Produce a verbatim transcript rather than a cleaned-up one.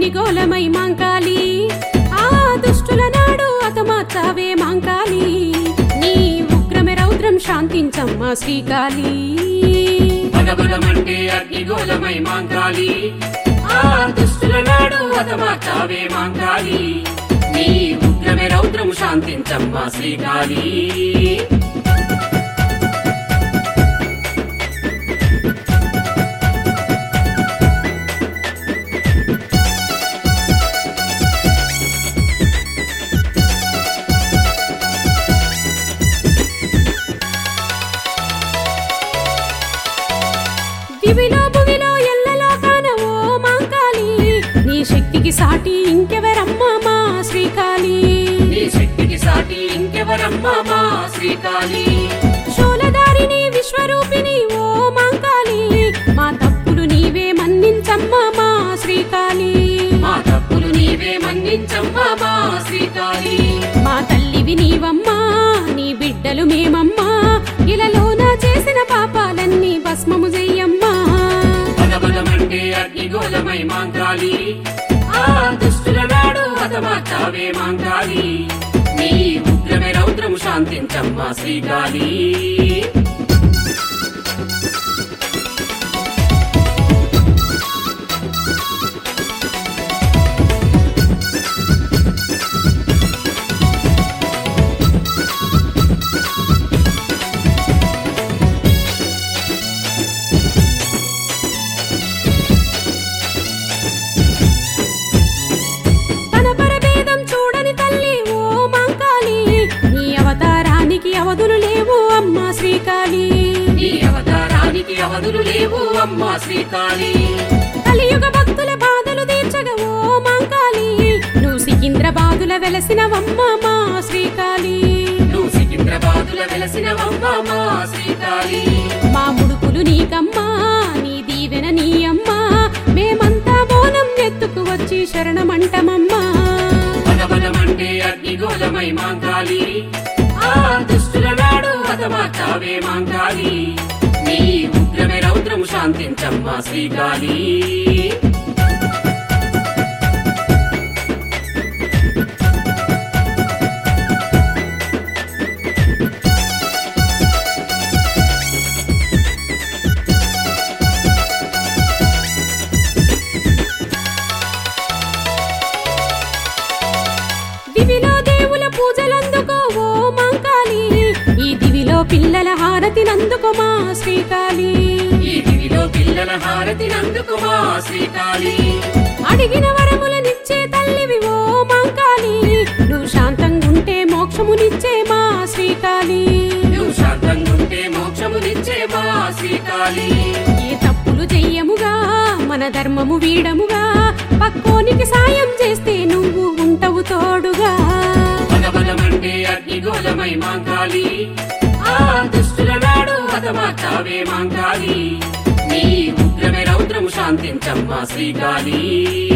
అగ్నిగోళమై మాంకాళి ఆ దుష్టుల నాడు అతమార్చావే మాంకాళి నీ ఉగ్రమే రౌద్రం శాంతించమ్మా శ్రీకాళి బలబలమంటే అగ్నిగోళమై మాంకాళి ఆ దుష్టుల నాడు అతమార్చావే మాంకాళి నీ ఉగ్రమే రౌద్రం శాంతించమ్మా శ్రీకాళి దివిలో భువిలో ఎల్లలోకాన ఓ మాంకాళి నీ శక్తికి సాటి ఇంకెవరమ్మా మా శ్రీకాళి నీ శక్తికి సాటి ఇంకెవరమ్మా మా శ్రీకాళి శూలధారిని విశ్వరూపిణి ఓ మాంకాళి మా తప్పులు నీవే మన్నించమ్మా మా శ్రీకాళి మా తప్పులు నీవే మన్నించమ్మా మా శ్రీకాళి మా తల్లివి నీవమ్మా నీ బిడ్డలు మేమమ్మా ఇలలోన చేసిన పాపాలన్నీ భస్మము చెయ్యమ్మా బలబలమంటే అగ్నిగోళమై మాంకాళి ఆ దుష్టుల నాడు హతమార్చావే మాంకాళి నీ ఉగ్రమే రౌద్రం శాంతించమ్మా శ్రీకాళి తన పరభేదం చూడని తల్లి ఓ మాంకాళి నీ అవతారానికి అవధులు లేవు అమ్మా శ్రీకాళి నీ అవతారానికి అవధులు లేవు అమ్మా శ్రీకాళి కలియుగ భక్తుల బాధలు తీర్చగా ఓ మాంకాళి నువ్వు సికింద్రాబాదుల వెలసినవమ్మ మా శ్రీకాళి నువ్వు సికింద్రాబాదుల వెలసినవమ్మా మా శ్రీకాళి మా ముడుకులు నీకమ్మా నీ దీవెన నీ అమ్మా మేమంతా బోనం ఎత్తుకు వచ్చి శరణమంటమమ్మా బలబలమంటే అగ్నిగోళమై మాంకాళి ఆ దుష్టుల నాడు హతమార్చావే మాంకాళి నీ ఉగ్రమే రౌద్రం శాంతించమ్మా శ్రీకాళి దివిలో దేవుల పూజలందుకో ఓ మాంకాళి ఈ దివిలో పిల్లల హారతినందుకో మా శ్రీకాళి ఈ దివిలో పిల్లల హారతినందుకు మా శ్రీకాళి అడిగిన వరములనిచ్చే తల్లివి ఓ మాంకాళి నువ్వు శాంతంగుంటే మోక్షమునిచ్చే మా శ్రీకాళి నువ్వు శాంతంగుంటే మోక్షమునిచ్చే మా శ్రీకాళి ఏ తప్పులు చెయ్యముగా మన ధర్మము వీడముగా పక్కోనికి సాయం చేస్తే నువ్వు ఉంటావు తోడుగా బలబలమంటే అగ్నిగోళమై మాంకాళి ఆ దుష్టుల నాడు హతమార్చావే మాంకాళి నీ ఉగ్రమే రౌద్రం శాంతించమ్మా శ్రీకాళి